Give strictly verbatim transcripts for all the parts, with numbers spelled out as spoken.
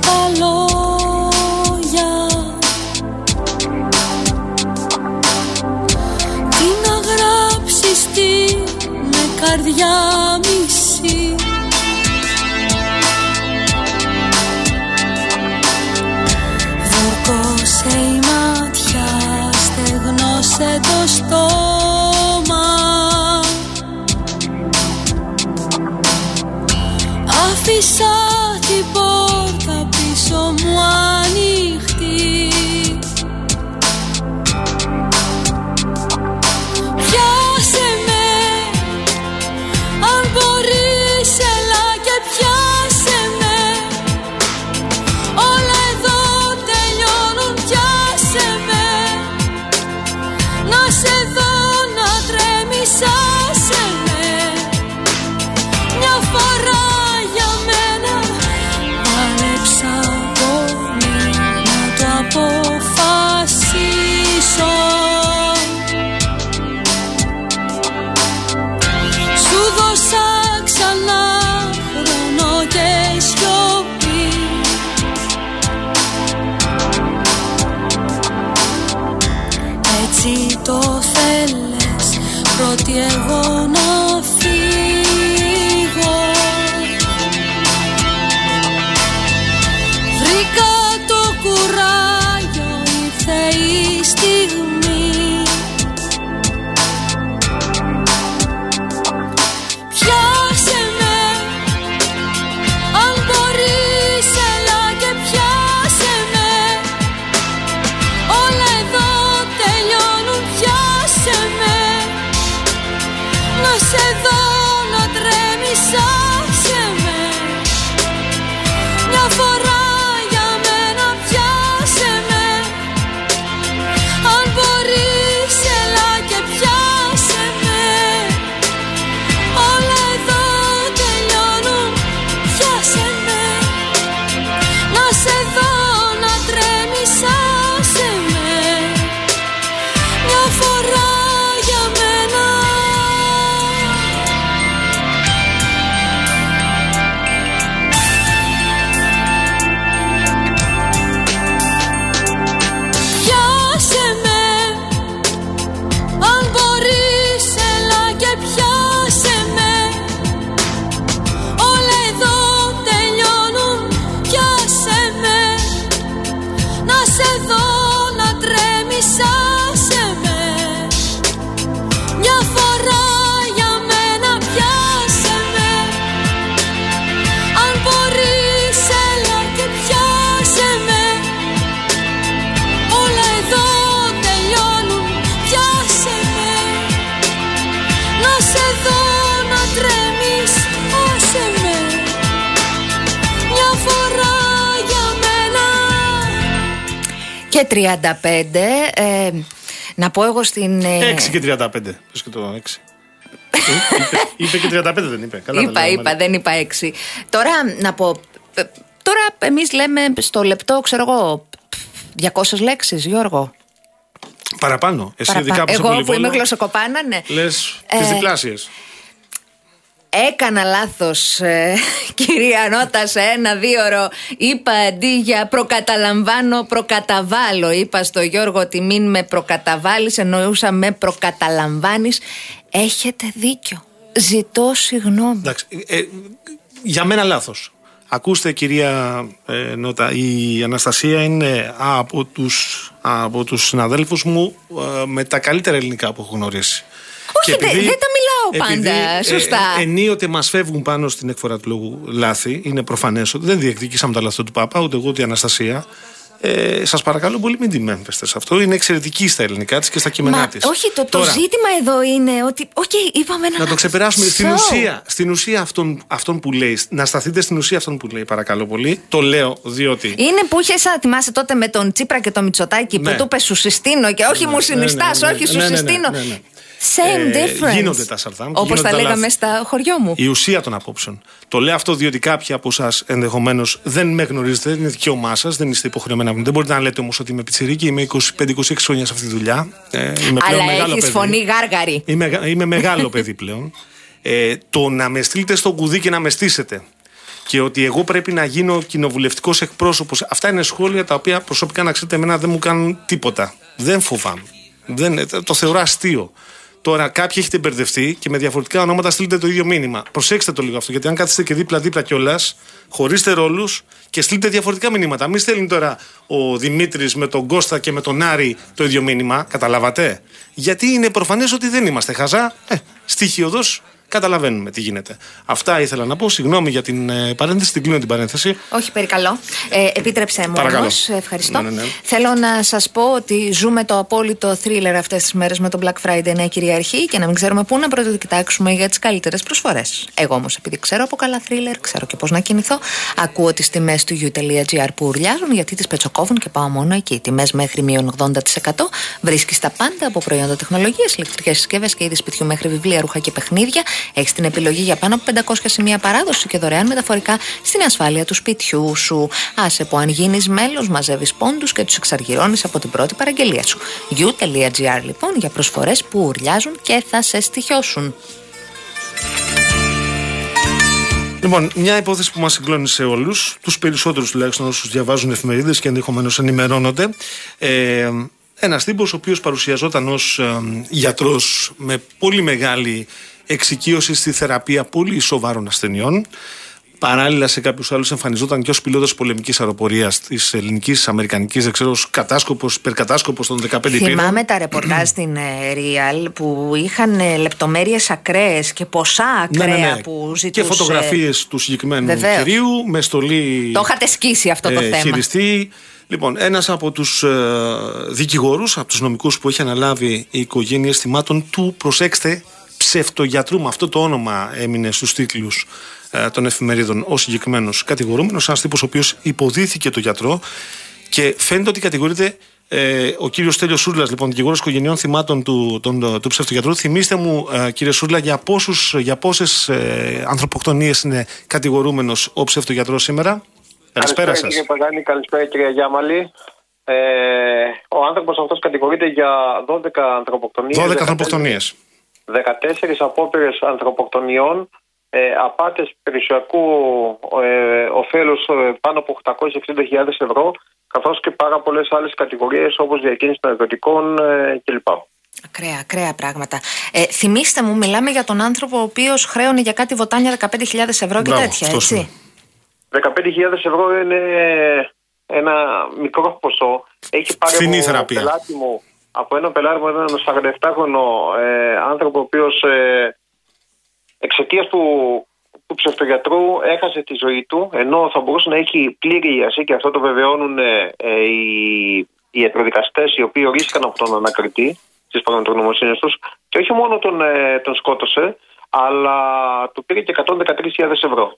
τα λόγια, τι να γράψεις, τι με καρδιά μισή. Δορκώσε η μάτια, στεγνώσε το στόμα, άφησα την πόρτα πίσω μου ανοιχτή. Πιάσε με, αν μπορείς, έλα και πιάσε με. Όλα εδώ τελειώνουν, πιάσε με. Να σε δω να τρέμεις, άσε με. Μια φορά για μένα πάλεψα πολύ να το αποφασίσω. Σου δώσα ξανά χρόνο και σιωπή. Έτσι το θέλες, πρώτη εγώ να φύγω. Βρήκα το κουράγιο, ήρθε η στιγμή. Πιάσε με, αν μπορείς, έλα και πιάσε με. Όλα εδώ τελειώνουν, πιάσε με. Να σε δω να τρέμεις, άσε με. Μια φορά για μένα πιάσε με. Αν μπορείς, έλα και πιάσε με. Όλα εδώ τελειώνουν, πιάσε με. Να σε δω να τρέμεις, άσε με. Μια φορά για μένα. Πιάσε με, αν μπορείς, έλα και πιάσε με. Όλα εδώ τελειώνουν, πιάσε με. Να σε δω να τρέμεις, άσε με. Μια φορά για μένα πιάσε με. Αν μπορείς, έλα και πιάσε με. Όλα εδώ τελειώνουν, πιάσε με. Να σε δω να τρέμεις, άσε με. Μια φορά για μένα. Και τριάντα πέντε. Ε, να πω εγώ στην. ε, έξι και τριάντα πέντε. Πες και το έξι. είπε, είπε και τριάντα πέντε, δεν είπε. Καλά, είπα, τα λέω, είπα, μάλλον. δεν είπα έξι. Τώρα να πω. ε, Τώρα εμείς λέμε στο λεπτό, ξέρω εγώ, διακόσιες λέξεις, Γιώργο. Παραπάνω. Εσύ Παραπα- ειδικά που είσαι Εγώ που πολυβόλο, είμαι γλωσσοκοπάνα, ναι. λες Ε, τις διπλάσιες. Έκανα λάθος, ε, κυρία Νότα, σε ένα δίωρο. Είπα αντί για προκαταλαμβάνω, προκαταβάλω. Είπα στο Γιώργο ότι μην με προκαταβάλεις, εννοούσα με προκαταλαμβάνεις. Έχετε δίκιο. Ζητώ συγγνώμη. Εντάξει, ε, ε, για μένα λάθος. Ακούστε, κυρία ε, Νότα, η Αναστασία είναι από τους, από τους συναδέλφους μου ε, με τα καλύτερα ελληνικά που έχω γνωρίσει. Όχι, δεν δε τα μιλάω πάντα επειδή, σωστά. Ε, ενίοτε μας φεύγουν πάνω στην έκφορα του λόγου λάθη, είναι προφανές ότι δεν διεκδικήσαμε τα λάθη του Πάπα, ούτε εγώ ούτε η Αναστασία. Ε, σας παρακαλώ πολύ, μην τη μέμφεστε σε αυτό. Είναι εξαιρετική στα ελληνικά της και στα κείμενά Μα, της. όχι, το, το Τώρα, ζήτημα εδώ είναι ότι. Οκ, okay, είπαμε να. να το ξεπεράσουμε. So. Στην ουσία, στην ουσία αυτόν, αυτόν που λέει. Να σταθείτε στην ουσία αυτόν που λέει, παρακαλώ πολύ. Το λέω διότι. Είναι που είχε, να θυμάσαι τότε με τον Τσίπρα και τον Μητσοτάκη, Ναι. που του είπε σου συστήνω και όχι Ναι, μου συνιστάς, ναι, ναι, ναι, όχι σου ναι, ναι, ναι, συστήνω. ναι, ναι. Same Ε, difference. γίνονται τα σαρδάμ. Όπως γίνονται τα τα λέγαμε λάθη. στα χωριό μου. Η ουσία των απόψεων. Το λέω αυτό διότι κάποιοι από εσάς ενδεχομένως δεν με γνωρίζετε, δεν είναι δικαίωμά σας, δεν είστε υποχρεωμένοι να. Δεν μπορείτε να λέτε όμως ότι είμαι πιτσιρίκι, είμαι είκοσι πέντε είκοσι έξι χρόνια σε αυτή τη δουλειά. Ε, είμαι πλέον Αλλά μεγάλο έχεις παιδί. φωνή γάργαρη. Είμαι, είμαι μεγάλο παιδί πλέον. Ε, το να με στείλετε στο κουδί και να με στήσετε και ότι εγώ πρέπει να γίνω κοινοβουλευτικός εκπρόσωπος. Αυτά είναι σχόλια τα οποία προσωπικά, να ξέρετε, εμένα δεν μου κάνουν τίποτα. Δεν φοβάμαι. Δεν, το θεωρώ αστείο. Τώρα, κάποιοι έχετε μπερδευτεί και με διαφορετικά ονόματα στείλετε το ίδιο μήνυμα. Προσέξτε το λίγο αυτό, γιατί αν κάθεστε και δίπλα-δίπλα κιόλας, χωρίστε ρόλους και στείλετε διαφορετικά μηνύματα. Μην στέλνει τώρα ο Δημήτρης με τον Κώστα και με τον Άρη το ίδιο μήνυμα. Καταλάβατε. Γιατί είναι προφανές ότι δεν είμαστε χαζά. Ε, στοιχειοδός καταλαβαίνουμε τι γίνεται. Αυτά ήθελα να πω. Συγγνώμη για την ε, παρένθεση, την κλείνω την παρένθεση. Όχι, περικαλώ. Ε, επίτρεψέ μου όμως. Ευχαριστώ. Ναι, ναι, ναι. Θέλω να σας πω ότι ζούμε το απόλυτο θρίλερ αυτές τις μέρες με το Black Friday να κυριαρχεί και να μην ξέρουμε πού να πρωτοκοιτάξουμε για τις καλύτερες προσφορές. Εγώ όμως, επειδή ξέρω από καλά θρίλερ, ξέρω και πώς να κινηθώ, ακούω τις τιμές του you.gr που ουρλιάζουν, γιατί τις πετσοκόβουν και πάω μόνο εκεί. Τιμές μέχρι μείον ογδόντα τοις εκατό. Βρίσκεις τα πάντα από προϊόντα τεχνολογίας, ηλεκτρικές συσκευές και είδη σπιτιού μέχρι βιβλία, ρούχα και παιχνίδια. Έχεις την επιλογή για πάνω από πεντακόσια σημεία παράδοση και δωρεάν μεταφορικά στην ασφάλεια του σπιτιού σου. Άσε που αν γίνεις μέλος, μαζεύεις πόντους και τους εξαργυρώνεις από την πρώτη παραγγελία σου. you.gr λοιπόν για προσφορές που ουρλιάζουν και θα σε στοιχιώσουν. Λοιπόν, μια υπόθεση που μας συγκλώνησε όλους, τους περισσότερους τουλάχιστον όσους διαβάζουν εφημερίδες και ενδεχομένως ενημερώνονται. Ε, ένας τύπος ο οποίος παρουσιαζόταν ως ε, γιατρός με πολύ μεγάλη εξοικείωση στη θεραπεία πολύ σοβαρών ασθενειών. Παράλληλα, σε κάποιους άλλους εμφανιζόταν και ως πιλότος πολεμικής αεροπορίας της ελληνικής, αμερικανικής, δεν ξέρω, κατάσκοπος, υπερκατάσκοπος των δεκαπέντε υπήρων. Θυμάμαι τα ρεπορτάζ στην Real που είχαν λεπτομέρειες ακραίες και ποσά ακραία, ναι, ναι, ναι, που ζητούσε. Και φωτογραφίες του συγκεκριμένου Βεβαίως. κυρίου με στολή. Το είχατε σκίσει αυτό το ε, θέμα. Χειριστή. Λοιπόν, ένας από τους ε, δικηγόρους, από τους νομικούς που έχει αναλάβει η οικογένεια θυμάτων του, προσέξτε, ψευτογιατρού, με αυτό το όνομα έμεινε στους τίτλους ε, των εφημερίδων ο συγκεκριμένος κατηγορούμενος, ένας τύπος ο οποίος υποδίθηκε το γιατρό και φαίνεται ότι κατηγορείται ε, ο κύριος Στέλιος Σούρλας, λοιπόν, δικηγόρος οικογενειών θυμάτων του, τον, του ψευτογιατρού. Θυμήστε μου, ε, κύριε Σούρλα, για, πόσους, για πόσες ε, ανθρωποκτονίες είναι κατηγορούμενος ο ψευτογιατρός σήμερα? Καλησπέρα σας. Κύριε Παγάνη, καλησπέρα κυρία Γιάμαλη. Ε, ο άνθρωπος αυτός κατηγορείται για δώδεκα ανθρωποκτονίες. δώδεκα ανθρωποκτονίες. δεκατέσσερις απόπειρες ανθρωποκτονιών, ε, απάτες περιουσιακού ε, ωφέλους ε, πάνω από οκτακόσιες εξήντα χιλιάδες ευρώ, καθώς και πάρα πολλές άλλες κατηγορίες όπως διακίνηση ναρκωτικών ε, κλπ. Ακραία, ακραία πράγματα. Ε, θυμήστε μου, μιλάμε για τον άνθρωπο ο οποίος χρέωνε για κάτι βοτάνια δεκαπέντε χιλιάδες ευρώ και Μπράβο, τέτοια, έτσι. Είναι. δεκαπέντε χιλιάδες ευρώ είναι ένα μικρό ποσό. Έχει πάρει από πελάτη μου, από ένα πελάτη μου, έναν σαρανταεπτάχρονο ε, άνθρωπο, ο οποίος ε, εξαιτίας του, του ψευτογιατρού έχασε τη ζωή του, ενώ θα μπορούσε να έχει πλήρη ίαση, και αυτό το βεβαιώνουν ε, ε, οι, οι ιατροδικαστές, οι οποίοι ορίστηκαν από τον ανακριτή στις πραγματογνωμοσύνες τους, και όχι μόνο τον, ε, τον σκότωσε, αλλά του πήρε και εκατόν δεκατρείς χιλιάδες ευρώ.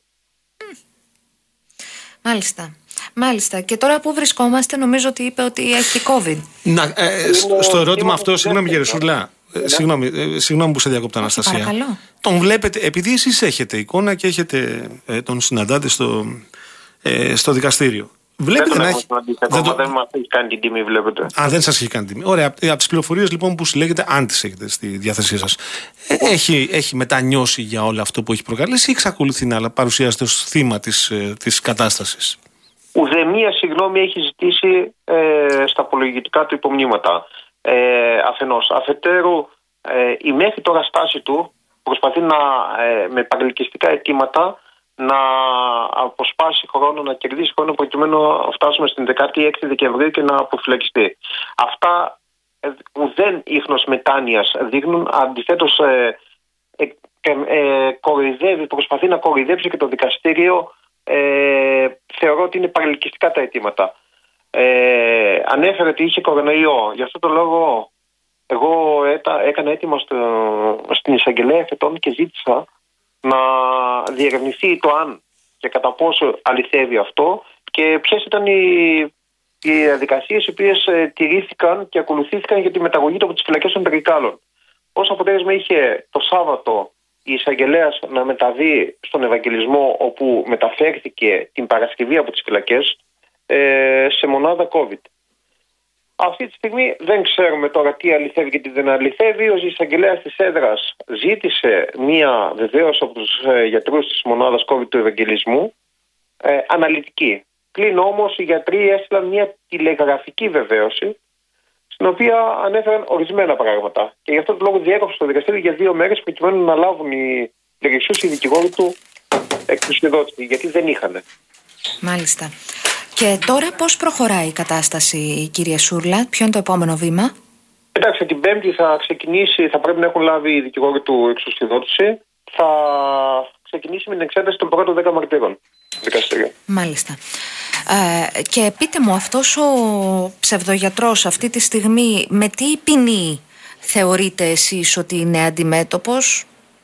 Μάλιστα. Μάλιστα. Και τώρα που βρισκόμαστε, νομίζω ότι είπε ότι έχει COVID. Να, ε, στο, στο ερώτημα αυτό, συγγνώμη κύριε Σουρλά, ε, συγγνώμη, ε, συγγνώμη που σε διακόπτω, Αναστασία. Παρακαλώ. Τον βλέπετε, επειδή εσείς έχετε εικόνα και έχετε ε, τον συναντάτε στο, ε, στο δικαστήριο. Βλέπετε δεν να έχει. Δεν, το... δεν μας έχει κάνει την τιμή, βλέπετε. Α, δεν σας έχει κάνει τιμή. Ωραία. Από τις πληροφορίες λοιπόν που συλλέγετε, αν τις έχετε στη διάθεσή σας, έχει, έχει μετανιώσει για όλο αυτό που έχει προκαλέσει ή εξακολουθεί να παρουσιάζεται ως θύμα της, της κατάστασης? Ουδέμια συγγνώμη έχει ζητήσει ε, στα απολογητικά του υπομνήματα. Ε, αφενός. Αφετέρου, ε, η μέχρι τώρα στάση του προσπαθεί να, ε, με παρελκυστικά αιτήματα να αποσπάσει χρόνο, να κερδίσει χρόνο, προκειμένου να φτάσουμε στην δεκάτη έκτη Δεκεμβρίου και να αποφυλακιστεί. Αυτά ε, ουδέν ίχνος μετάνοιας δείχνουν. Αντιθέτως, ε, ε, ε, κοροϊδεύει, προσπαθεί να κοροϊδέψει και το δικαστήριο. Ε, θεωρώ ότι είναι παρελκυστικά τα αιτήματα. Ε, ανέφερε ότι είχε κορονοϊό. Γι' αυτό το λόγο εγώ έτα, έκανα αίτημα στο, στην εισαγγελέα εφετών και ζήτησα να διερευνηθεί το αν και κατά πόσο αληθεύει αυτό και ποιες ήταν οι, οι διαδικασίες οι οποίες ε, τηρήθηκαν και ακολουθήθηκαν για τη μεταγωγή του από τις φυλακές των Τρικάλων. Ως αποτέλεσμα είχε το Σάββατο η εισαγγελέας να μεταβεί στον Ευαγγελισμό, όπου μεταφέρθηκε την Παρασκευή από τις φυλακές ε, σε μονάδα COVID. Αυτή τη στιγμή δεν ξέρουμε τώρα τι αληθεύει και τι δεν αληθεύει. Ο εισαγγελέας της έδρας ζήτησε μία βεβαίωση από τους ε, γιατρούς της μονάδας COVID του Ευαγγελισμού ε, αναλυτική. Πλην όμως οι γιατροί έστειλαν μια τηλεγραφική βεβαίωση, στην οποία ανέφεραν ορισμένα πράγματα. Και γι' αυτό το λόγο διέκοψε το δικαστήριο για δύο μέρες προκειμένου να λάβουν οι λογιστές, οι δικηγόροι του εξουσιοδότηση, γιατί δεν είχαν. Μάλιστα. Και τώρα πώς προχωράει η κατάσταση, κύριε Σούρλα, ποιο είναι το επόμενο βήμα? Εντάξει, την Πέμπτη θα ξεκινήσει, θα πρέπει να έχουν λάβει οι δικηγόροι του εξουσιοδότηση. Θα ξεκινήσει με την εξέταση των πρώτων δέκα μαρτύρων. Δικαστήριο. Μάλιστα. Ε, και πείτε μου, αυτός ο ψευδογιατρός αυτή τη στιγμή με τι ποινή θεωρείτε εσείς ότι είναι αντιμέτωπος?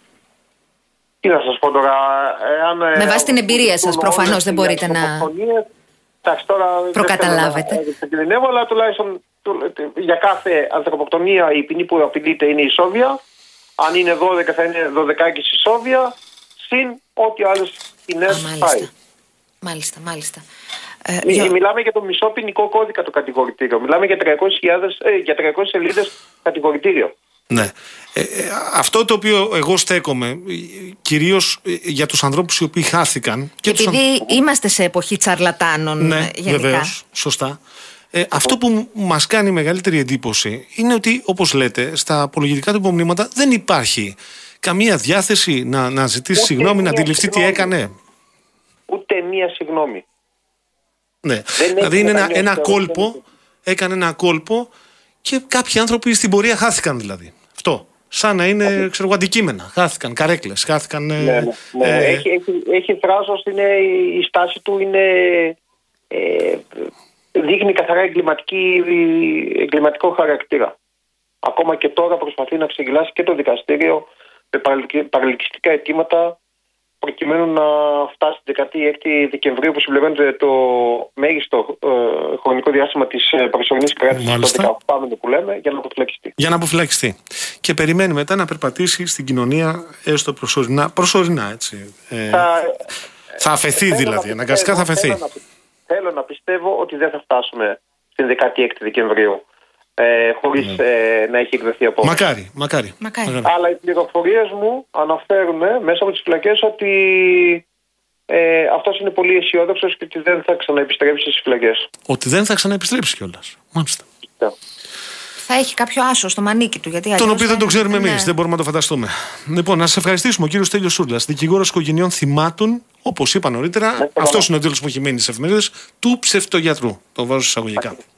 Τι να σας πω τώρα, εάν... Με βάση την εμπειρία σας προφανώς δεν μπορείτε να εντάξει, τώρα προκαταλάβετε. Δεν κινδυνεύω, αλλά τουλάχιστον για κάθε ανθρωποκτονία η ποινή που απειλείται είναι ισόβια. Αν είναι δώδεκα θα είναι δώδεκα ισόβια, συν ό,τι άλλες ποινές πάει. Μάλιστα, μάλιστα. Ε, για... Μιλάμε για το μισό ποινικό κώδικα το κατηγορητήριο. Μιλάμε για τριακόσιες χιλιάδες, ε, για τριακόσιες σελίδες κατηγορητήριο. Ναι. Ε, ε, αυτό το οποίο εγώ στέκομαι, κυρίως για τους ανθρώπους οι οποίοι χάθηκαν. Και επειδή τους... είμαστε σε εποχή τσαρλατάνων, ναι, γενικά. Βεβαίως, σωστά. Ε, αυτό που μας κάνει μεγαλύτερη εντύπωση είναι ότι, όπως λέτε, στα απολογητικά του υπομνήματα δεν υπάρχει καμία διάθεση να, να ζητήσει ούτε συγγνώμη, να αντιληφθεί τι έκανε. Ούτε μία συγγνώμη. Ναι, δηλαδή είναι ένα, ένα κόλπο, έκανε ένα κόλπο και κάποιοι άνθρωποι στην πορεία χάθηκαν δηλαδή. Αυτό. Σαν να είναι, ξέρω εγώ, αντικείμενα. Χάθηκαν, καρέκλες, χάθηκαν... Ναι, ναι, ναι. Ε, έχει, έχει, έχει θράσος, είναι, η στάση του είναι... Ε, δείχνει καθαρά εγκληματικό χαρακτήρα. Ακόμα και τώρα προσπαθεί να ξεγελάσει και το δικαστήριο με παρελκυστικά αιτήματα προκειμένου να φτάσει την δεκαέξι Δεκεμβρίου που συμπληρώνεται το μέγιστο ε, χρονικό διάστημα της ε, προσωρινής κράτησης, το δεκαοκτώ που λέμε, για να αποφυλακιστεί. Για να αποφυλακιστεί. Και περιμένει μετά να περπατήσει στην κοινωνία έστω προσωρινά, προσωρινά έτσι. Ε, θα, θα αφαιθεί ε, δηλαδή, αναγκαστικά θα αφαιθεί. Θέλω να, θέλω να πιστεύω ότι δεν θα φτάσουμε στην δεκαέξι Δεκεμβρίου. Ε, χωρίς ναι. ε, να έχει εκδοθεί απόφαση. Μακάρι, μακάρι, μακάρι. Αλλά οι πληροφορίες μου αναφέρουν μέσα από τις φυλακές ότι ε, αυτός είναι πολύ αισιόδοξος και ότι δεν θα ξαναεπιστρέψει στις φυλακές. Ότι δεν θα ξαναεπιστρέψει κιόλας. Μάλιστα. Yeah. Θα έχει κάποιο άσο στο μανίκι του. Γιατί τον οποίο δεν το ξέρουμε ναι. εμείς, δεν μπορούμε να το φανταστούμε. Λοιπόν, να σας ευχαριστήσουμε ο κύριος Στέλιος Σούρλας, δικηγόρος οικογενειών θυμάτων, όπως είπα νωρίτερα. Yeah. Αυτός είναι ο τίτλος που έχει μείνει στις εφημερίδες, του ψευτογιατρού. Το βάζω εισαγωγικά. Yeah.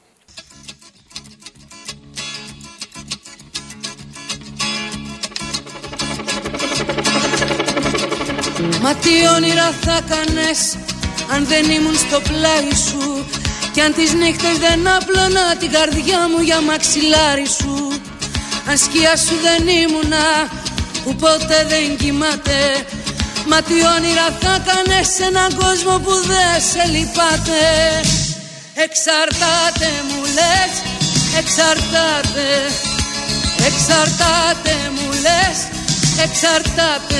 Μα τι όνειρα θα κάνες αν δεν ήμουν στο πλάι σου, κι αν τις νύχτες δεν άπλωνα την καρδιά μου για μαξιλάρι σου. Αν σκιά σου δεν ήμουνα που ποτέ δεν κοιμάται. Μα τι όνειρα θα κάνες σε έναν κόσμο που δεν σε λυπάται. Εξαρτάται μου λες, εξαρτάται. Εξαρτάται μου λες, εξαρτάται.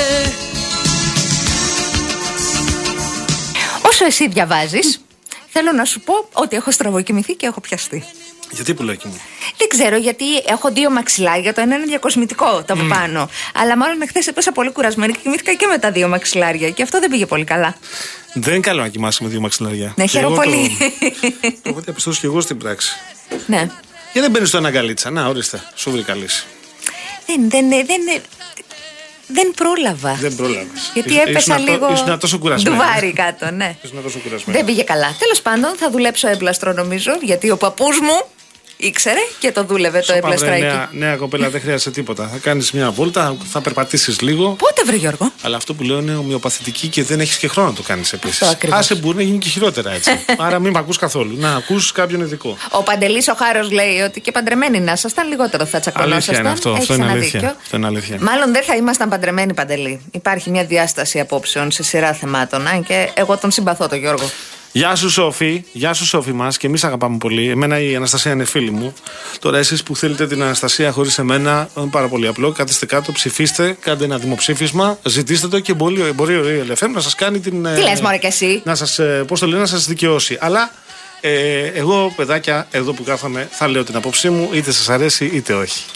Όσο εσύ διαβάζεις, θέλω να σου πω ότι έχω στραβοκοιμηθεί και έχω πιαστεί. Γιατί πουλάκι μου? Δεν ξέρω, γιατί έχω δύο μαξιλάρια. Το ένα είναι διακοσμητικό, το από mm. πάνω. Αλλά μάλλον χθες έπεσα πολύ κουρασμένη και κοιμήθηκα και με τα δύο μαξιλάρια. Και αυτό δεν πήγε πολύ καλά. Δεν είναι καλό να κοιμάσαι με δύο μαξιλάρια. Ναι, χαίρομαι πολύ. Το, το έχω διαπιστώσει και εγώ στην πράξη. Ναι. Γιατί δεν μπαίνεις στο ένα γκαλίτσα? Να, ορίστε, σου βρήκα λύση. Δεν, δεν, δεν. Δεν πρόλαβα. Δεν πρόλαβες. Γιατί έπεσα ήσουν λίγο. Ήσουν τόσο κουρασμένη. Ντουβάρι κάτω, ναι. Ήσουν τόσο κουρασμένη. Δεν πήγε καλά. Τέλος πάντων, θα δουλέψω έμπλαστρο νομίζω, γιατί ο παππούς μου ήξερε και το δούλευε το έμπλαστράκι. Νέα, νέα κοπέλα, δεν χρειάζεται τίποτα. Θα κάνεις μια βόλτα, θα περπατήσεις λίγο. Πότε βρε Γιώργο? Αλλά αυτό που λέω είναι ομοιοπαθητική και δεν έχεις και χρόνο να το κάνεις επίσης. Άσε, μπορεί να γίνει και χειρότερα έτσι. Άρα μην με ακούς καθόλου. Να ακούς κάποιον ειδικό. Ο Παντελής ο Χάρος λέει ότι και παντρεμένοι να ήσασταν, λιγότερο θα τσακωνόσασταν. Αλήθεια είναι αυτό. Αυτό είναι αλήθεια. αυτό είναι αλήθεια. Μάλλον δεν θα ήμασταν παντρεμένοι, Παντελή. Υπάρχει μια διάσταση απόψεων σε σειρά θεμάτων. Αν και εγώ τον συμπαθώ τον Γιώργο. Γεια σου Σόφη, γεια σου Σόφη μας, και εμείς αγαπάμε πολύ. Εμένα η Αναστασία είναι φίλη μου. Τώρα εσείς που θέλετε την Αναστασία χωρίς εμένα, είναι πάρα πολύ απλό. Κάτσετε κάτω, ψηφίστε, κάντε ένα δημοψήφισμα, ζητήστε το και μπορεί, μπορεί ο Real εφ εμ να σας κάνει την. Τι λες μωρέ και εσύ? Να σας, πώς το λένε, να σας δικαιώσει. Αλλά ε, εγώ παιδάκια, εδώ που κάθομαι, θα λέω την απόψή μου, είτε σας αρέσει είτε όχι. Και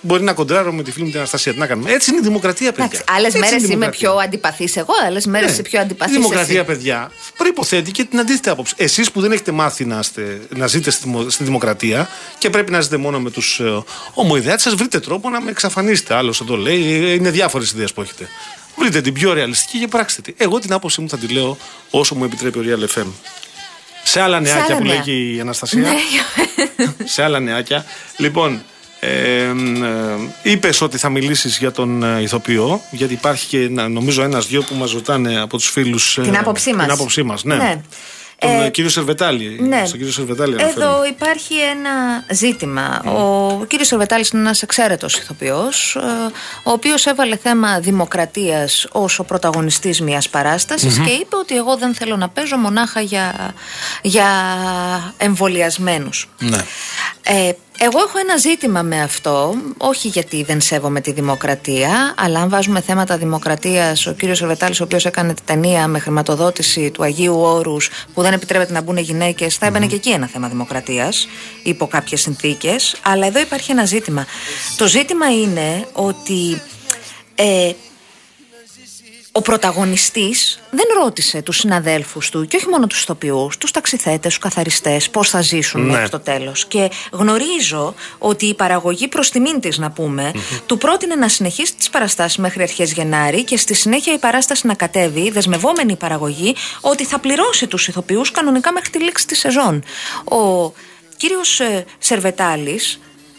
μπορεί να κοντράρω με τη φίλη μου την Αναστασία. Τι να κάνουμε. Έτσι είναι η δημοκρατία, παιδιά. Άλλες μέρες είμαι πιο αντιπαθής εγώ, άλλες μέρες ναι. είσαι πιο αντιπαθής. Η δημοκρατία, εσύ. παιδιά, προϋποθέτει και την αντίθετη άποψη. Εσείς που δεν έχετε μάθει να, είστε, να ζείτε στη, στη δημοκρατία και πρέπει να ζείτε μόνο με τους ε, ομοειδεάτες σας, βρείτε τρόπο να με εξαφανίσετε. Άλλος θα το λέει, είναι διάφορες ιδέες που έχετε. Βρείτε την πιο ρεαλιστική και πράξτε τη. Εγώ την άποψή μου θα τη λέω όσο μου επιτρέπει ο Real εφ εμ. Σε άλλα νεάκια σε άλλα που νέα. λέει και η Αναστασία. Ναι. Σε άλλα νεάκια. Λοιπόν, ε, ε, είπες ότι θα μιλήσεις για τον ε, ηθοποιό, γιατί υπάρχει και νομίζω ένας-δυο που μας ρωτάνε από τους φίλους ε, την άποψή μας. Την άποψή μας, ναι. ναι. Τον ε, κύριο Σερβετάλη. Ναι. Στον κύριο Σερβετάλη Εδώ αναφέρομαι. υπάρχει ένα ζήτημα. Mm. Ο κύριος Σερβετάλης είναι ένας εξαίρετος ηθοποιός, ο οποίος έβαλε θέμα δημοκρατίας ως ο πρωταγωνιστής μιας παράστασης mm-hmm. και είπε ότι εγώ δεν θέλω να παίζω μονάχα για, για εμβολιασμένους. Ναι. Ε, εγώ έχω ένα ζήτημα με αυτό, όχι γιατί δεν σέβομαι τη δημοκρατία, αλλά αν βάζουμε θέματα δημοκρατίας, ο κύριος Σερβετάλης, ο οποίος έκανε τη ταινία με χρηματοδότηση του Αγίου Όρους, που δεν επιτρέπεται να μπουν γυναίκες, θα έμπαινε mm-hmm. και εκεί ένα θέμα δημοκρατίας, υπό κάποιες συνθήκες. Αλλά εδώ υπάρχει ένα ζήτημα. Το ζήτημα είναι ότι ε, ο πρωταγωνιστής δεν ρώτησε τους συναδέλφους του, και όχι μόνο τους ηθοποιούς, τους ταξιθέτες, τους καθαριστές, πώς θα ζήσουν ναι. μέχρι το τέλος. Και γνωρίζω ότι η παραγωγή, προς τιμήν της να πούμε, mm-hmm. του πρότεινε να συνεχίσει τις παραστάσεις μέχρι αρχές Γενάρη και στη συνέχεια η παράσταση να κατέβει, δεσμευόμενη η παραγωγή, ότι θα πληρώσει τους ηθοποιούς κανονικά μέχρι τη λήξη της σεζόν. Ο κύριος ε, Σερβετάλης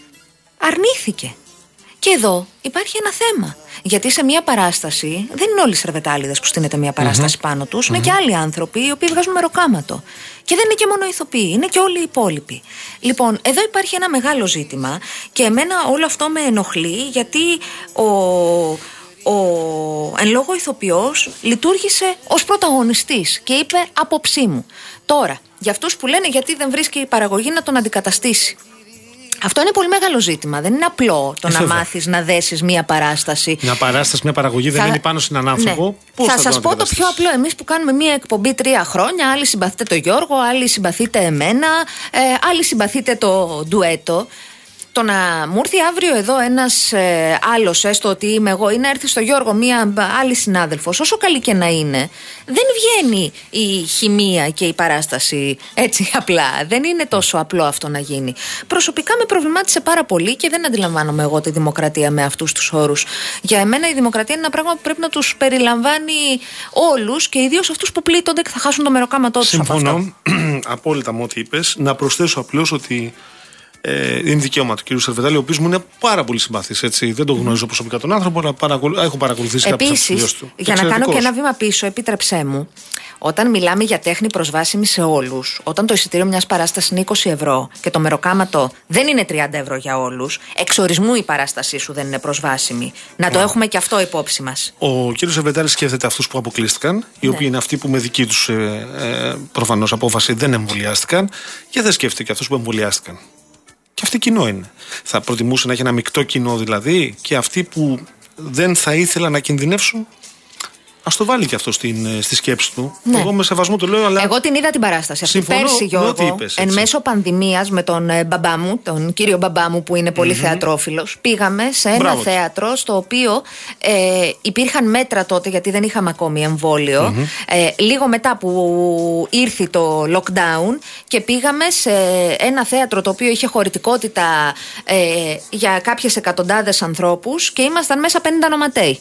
αρνήθηκε. Και εδώ υπάρχει ένα θέμα. Γιατί σε μια παράσταση, δεν είναι όλοι οι Σερβετάλιδες που στείνεται μια παράσταση mm-hmm. πάνω τους, mm-hmm. είναι και άλλοι άνθρωποι οι οποίοι βγάζουν μεροκάματο. Και δεν είναι και μόνο οι ηθοποιοί, είναι και όλοι οι υπόλοιποι. Λοιπόν, εδώ υπάρχει ένα μεγάλο ζήτημα και εμένα όλο αυτό με ενοχλεί, γιατί ο, ο εν λόγω ηθοποιός λειτουργήσε ως πρωταγωνιστής και είπε άποψή μου. Τώρα, για αυτούς που λένε γιατί δεν βρίσκει η παραγωγή να τον αντικαταστήσει. Αυτό είναι πολύ μεγάλο ζήτημα. Δεν είναι απλό το Εφέβαια. να μάθεις να δέσεις μία παράσταση. Μια παράσταση, μια παραγωγή θα... δεν είναι πάνω σε έναν άνθρωπο. Ναι. Πώς θα θα σας πω το πιο απλό. Εμείς που κάνουμε μία εκπομπή τρία χρόνια, άλλοι συμπαθείτε το Γιώργο, άλλοι συμπαθείτε εμένα, ε, άλλοι συμπαθείτε το ντουέτο. Το να μου έρθει αύριο εδώ ένας ε, άλλος, έστω ότι είμαι εγώ, ή να έρθει στο Γιώργο μία άλλη συνάδελφος, όσο καλή και να είναι, δεν βγαίνει η χημεία και η παράσταση έτσι απλά. Δεν είναι τόσο απλό αυτό να γίνει. Προσωπικά με προβλημάτισε πάρα πολύ και δεν αντιλαμβάνομαι εγώ τη δημοκρατία με αυτούς τους όρους. Για εμένα η δημοκρατία είναι ένα πράγμα που πρέπει να τους περιλαμβάνει όλους και ιδίως αυτούς που πλήττονται και θα χάσουν το μεροκάματό τους. Συμφωνώ απόλυτα με ό,τι είπες. Να προσθέσω απλώς ότι. Ε, είναι δικαίωμα του κ. Σερβετάλη, ο οποίος μου είναι πάρα πολύ συμπαθής. Έτσι. Δεν τον γνωρίζω προσωπικά τον άνθρωπο, αλλά παρακολου... έχω παρακολουθήσει κάποιες από τις δουλειές του. Για να κάνω και ένα βήμα πίσω, επίτρεψέ μου, όταν μιλάμε για τέχνη προσβάσιμη σε όλους, όταν το εισιτήριο μιας παράστασης είναι είκοσι ευρώ και το μεροκάματο δεν είναι τριάντα ευρώ για όλους, εξορισμού η παράστασή σου δεν είναι προσβάσιμη. Να το yeah. έχουμε και αυτό υπόψη μας. Ο κ. Σερβετάλη σκέφτεται αυτούς που αποκλείστηκαν, οι ναι. οποίοι είναι αυτοί που με δική τους ε, ε, προφανώς απόφαση δεν εμβολιάστηκαν, και δεν σκέφτεται και αυτούς που εμβολιάστηκαν. Και αυτή κοινό είναι. Θα προτιμούσε να έχει ένα μεικτό κοινό δηλαδή, και αυτοί που δεν θα ήθελαν να κινδυνεύσουν, ας το βάλει και αυτό στην, στη σκέψη του. Ναι. Εγώ με σεβασμό το λέω, αλλά. Εγώ την είδα την παράσταση αυτή πέρσι, Γιώργο. Είπες, εν μέσω πανδημίας με τον ε, μπαμπά μου, τον κύριο μπαμπά μου που είναι πολύ mm-hmm. θεατρόφιλος. Πήγαμε σε ένα Μπράβο. θέατρο στο οποίο ε, υπήρχαν μέτρα τότε, γιατί δεν είχαμε ακόμη εμβόλιο. Mm-hmm. Ε, λίγο μετά που ήρθε το lockdown, και πήγαμε σε ένα θέατρο το οποίο είχε χωρητικότητα ε, για κάποιες εκατοντάδες ανθρώπους και ήμασταν μέσα πενήντα νοματέοι.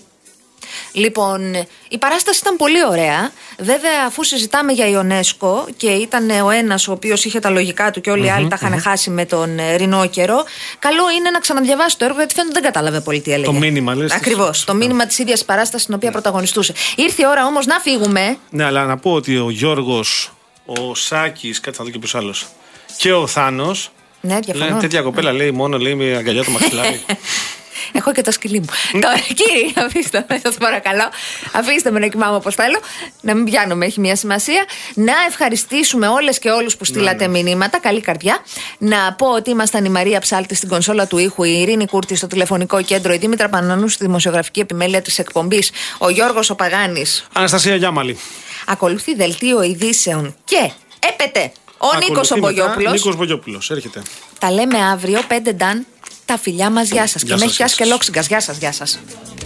Λοιπόν, η παράσταση ήταν πολύ ωραία. Βέβαια, αφού συζητάμε για Ιονέσκο και ήταν ο ένας ο οποίος είχε τα λογικά του και όλοι οι mm-hmm, άλλοι τα είχαν mm-hmm. χάσει με τον Ρινόκερο, καλό είναι να ξαναδιαβάσει το έργο, γιατί φαίνεται δεν κατάλαβε πολύ τι έλεγε. Το μήνυμα, λες. Ακριβώς. Το μήνυμα της ίδιας παράστασης στην οποία yeah. πρωταγωνιστούσε. Ήρθε η ώρα όμως να φύγουμε. Ναι, αλλά να πω ότι ο Γιώργος, ο Σάκης, κάτι θα δω και ποιος άλλος, και ο Θάνος. Ναι, διαφωνώ. Λένε, τέτοια κοπέλα λέει μόνο λέει με αγκαλιά το μαξιλάρι. Έχω και το σκυλί μου. Τώρα, κύριε, αφήστε με, σας παρακαλώ. Αφήστε με να κοιμάμαι όπως θέλω. Να μην πιάνομαι, έχει μια σημασία. Να ευχαριστήσουμε όλες και όλους που στείλατε ναι, ναι. μηνύματα. Καλή καρδιά. Να πω ότι ήμασταν η Μαρία Ψάλτη στην κονσόλα του ήχου, η Ειρήνη Κούρτη στο τηλεφωνικό κέντρο, η Δήμητρα Πανανού στη δημοσιογραφική επιμέλεια της εκπομπής, ο Γιώργος ο Παγάνης. Αναστασία Γιάμαλη. Ακολουθεί δελτίο ειδήσεων και έπεται ο Νίκος ο Μπογιόπουλος. Νίκος Μπογιόπουλος, έρχεται. Τα λέμε αύριο, πέντε Νταν. Τα φιλιά μας, γεια σας. Και με έχει πιάσει και λόξιγκας. Γεια σας, γεια σας.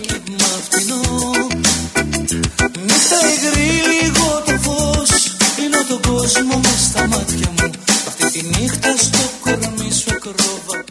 Νύχτα υγρή, λίγο το φως. Κλείνω τον κόσμο μες στα μάτια μου. Αυτή τη νύχτα στο κορμί σου ακρόβα.